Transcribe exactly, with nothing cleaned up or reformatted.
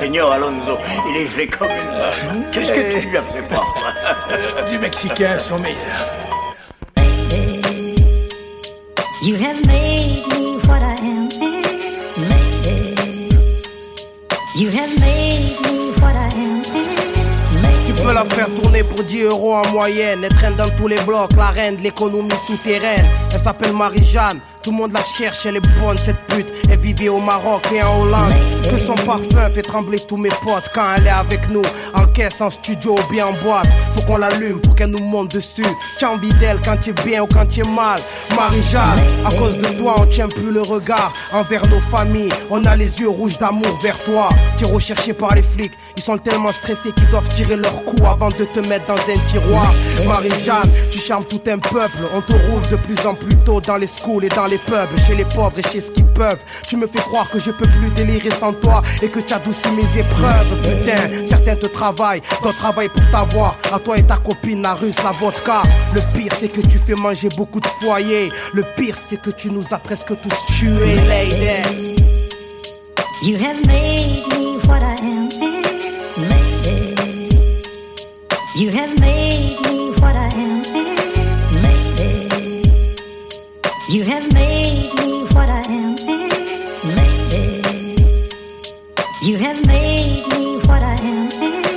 Señor Alonso, il est gelé comme une vache. Qu'est-ce que tu lui as fait prendre? euh, Du Mexicain, son meilleur. You have made me what I am. You have made me what I am. Tu peux la faire tourner pour dix euros en moyenne. Elle traîne dans tous les blocs, la reine de l'économie souterraine. Elle s'appelle Marie-Jeanne, tout le monde la cherche, elle est bonne cette pute. Elle vivait au Maroc et en Hollande. Que son parfum fait trembler tous mes potes quand elle est avec nous. En caisse, en studio ou bien en boîte. Faut qu'on l'allume pour qu'elle nous monte dessus. T'as envie d'elle quand tu es bien ou quand tu es mal. Marie-Jeanne, à cause de toi on tient plus le regard envers nos familles. On a les yeux rouges d'amour vers toi. T'es recherché par les flics, ils sont tellement stressés qu'ils doivent tirer leur coup avant de te mettre dans un tiroir. Marie-Jeanne, tu charmes tout un peuple. On te roule de plus en plus tôt dans les schools et dans les pubs, chez les pauvres et chez ce qu'ils peuvent. Tu me fais croire que je peux plus délirer sans toi et que tu adoucis mes épreuves. Putain, certains te travaillent, d'autres travaillent pour t'avoir. À toi et ta copine, la russe, la vodka. Le pire c'est que tu fais manger beaucoup de foyers. Le pire c'est que tu nous as presque tous tués, lady. You have made me what I am. You have made me what I am. You have made me what I am. You have made